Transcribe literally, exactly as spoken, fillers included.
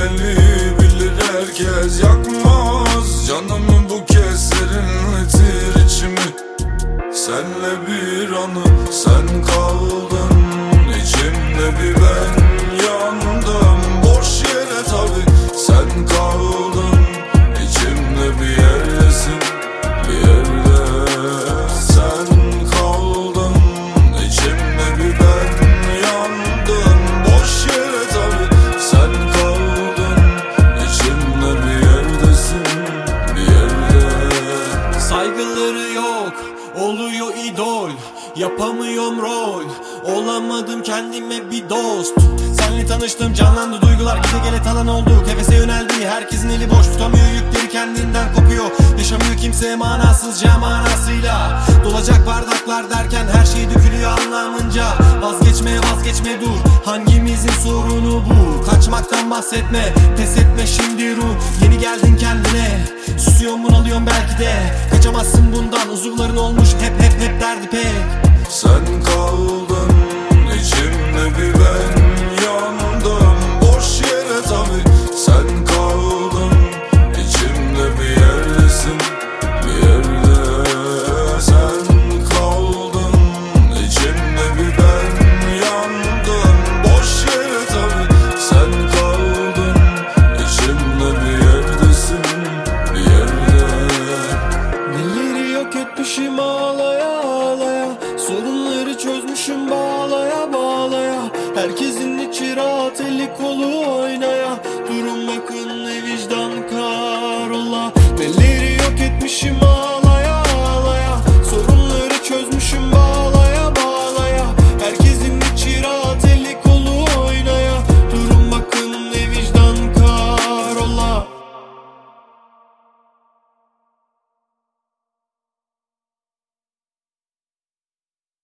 deli bilir herkes, yakmaz canımı bu kez serinletir içimi. Senle bir anı, sen kaldın içimde, bir ben yandım boş yere tabi. Sen kaldın içimde, bir yerdesin, bir yerde. Sen kaldın içimde, bir ben yandım boş yere tabi. Sen kaldın içimde, bir yerdesin, bir yerde. Saygıları yok, oluyor idol. Yapamıyorum rol, olamadım kendime bir dost. Senle tanıştım, canlandı duygular, gide gele talan olduk. Hevese yöneldi, herkesin eli boş, tutamıyor yükleri, kendinden kopuyor. Yaşamıyor kimse manasızca manasıyla. Dolacak bardaklar derken her şey dökülüyor anlamınca. Vazgeçme vazgeçme dur, hangimizin sorunu bu? Kaçmaktan bahsetme, pes etme şimdi ruh. Yeni geldin kendine, susuyorsun bunalıyorum belki de. Kaçamazsın bundan, uzuvların olmuş hep hep hep derdi pek. Sen kaldın içimde, bir ben yandım boş yere tabi. Sen kaldın içimde, bir yerdesin, bir yerde. Sen kaldın içimde, bir ben yandım boş yere tabi. Sen kaldın içimde, bir yerdesin, bir yerde. Neleri yok etmişim ağlaya ağlaya, sorunları çözmüşüm bağlaya bağlaya. Herkesin içi rahat, eli kolu oynaya. Durun bakın ne vicdan karola. Neleri yok etmişim